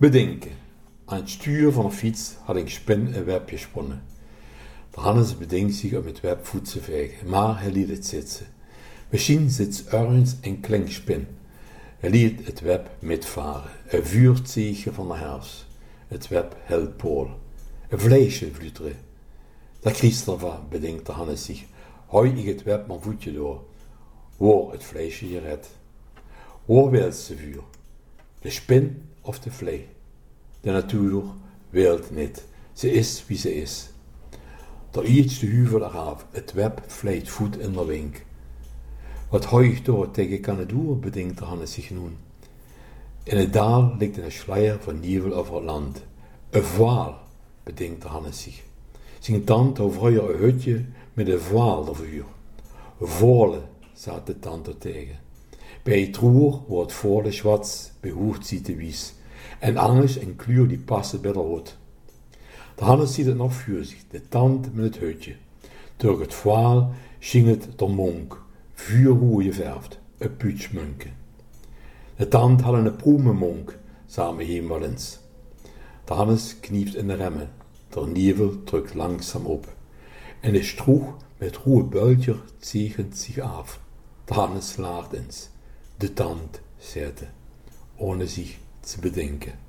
Bedenken. Aan het stuur van een fiets had een spin een web gesponnen. De Hannes bedenkt zich om het web voet te vegen, maar hij liet het zitten. Misschien zit ergens een klinkspin. Hij liet het web metvaren. Een vuurtzeegje van de herfst. Het web helpt pool. Een vleesje vlutteren. Dat Christopher, bedenkt de Hannes zich. Hoi ik het web mijn voetje door. Waar het vleesje gered. Waar wil ze vuur? De spin of de vlee? De natuur wil niet. Ze is wie ze is. Er iets de huvel eraf. Het web vleet voet in de wink. Wat hoi ik door tegen kan het doen, bedenkt de Hannes zich nu. In het daal ligt een schleier van nevel over het land. Een vaal, bedenkt de Hannes zich. Zijn tante over een hutje met een vaal ervoor. Volen, zat de tante tegen. Bij het roer wordt volle schwarz behoort ze te wies. En anders een kleur die passen bij de hut. De Hannes ziet het nog voor zich, de tante met het hutje. Door het vaal ging het de monk, vuurroe verfd, een putschmunke. De tante had een proemenmonk, samen heen wel eens. De Hannes knieft in de remmen, de nevel drukt langzaam op. En de stroeg met roe builtje zegent zich af. De Hannes slaagt eens. De tand zette, ohne zich te bedenken.